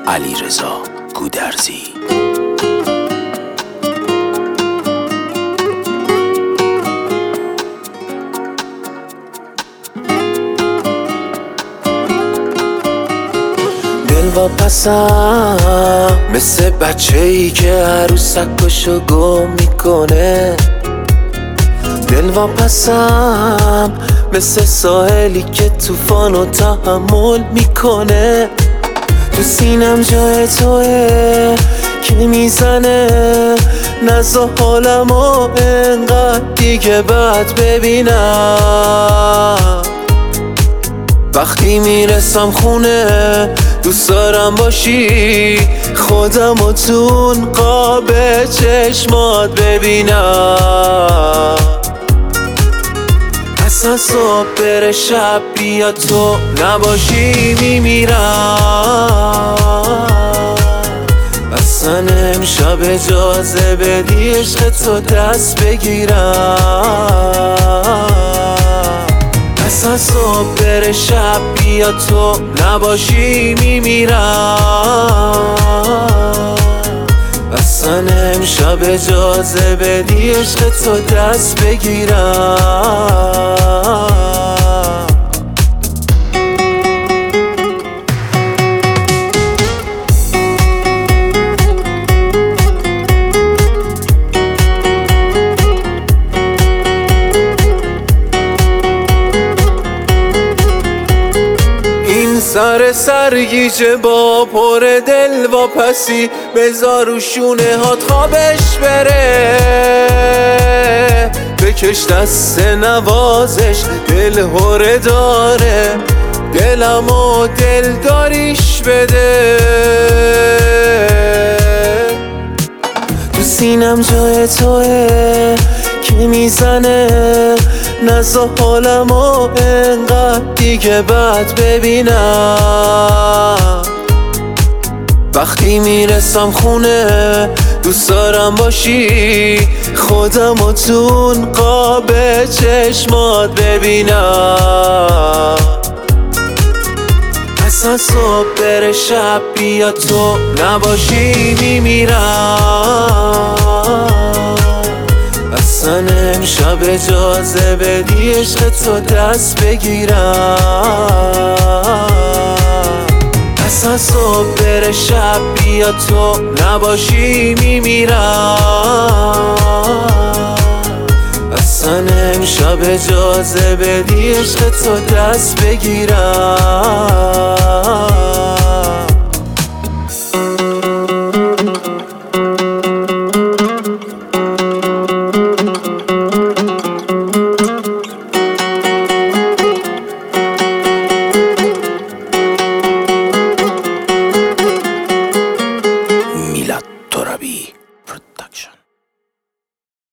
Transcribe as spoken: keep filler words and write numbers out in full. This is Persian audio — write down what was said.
علیرضا گودرزی. دل واپسم مثل بچه ای که عروسکشو گم میکنه. دل واپسم مثل ساحلی که طوفانو تحمل میکنه. تو سینم جای توه که میزنه، نزا حالمو انقدر دیگه بد ببینم. وقتی میرسم خونه دوست دارم باشی، خودمو تون قاب چشمات ببینم. اصلا صبح بره شب بیا تو نباشی میمیرم. اصلا امشب اجازه بدی عشق تو دست بگیرم. اصلا صبح بره شب بیا تو نباشی میمیرم. اصلا امشب اجازه بدی عشق تو دست بگیرم. سر سرگیجه با پر دل واپسی، بذار رو شونه هات خوابش بره. بکش دست نوازش دل هره داره، دلمو دلداریش بده. تو سینم جای توه که میزنه، نزا حالمو انقدر دیگه بد ببینم. وقتی میرسم خونه دوست دارم باشی، خودمو تون قاب چشمات ببینم. اصلا صبح بره شب بیا تو نباشی میمیرم. اصلا امشب اجازه بدی عشق تو دست بگیرم. اصلا صبح بره شب بیا تو نباشی میمیرم. اصلا امشب اجازه بدی عشق تو دست بگیرم.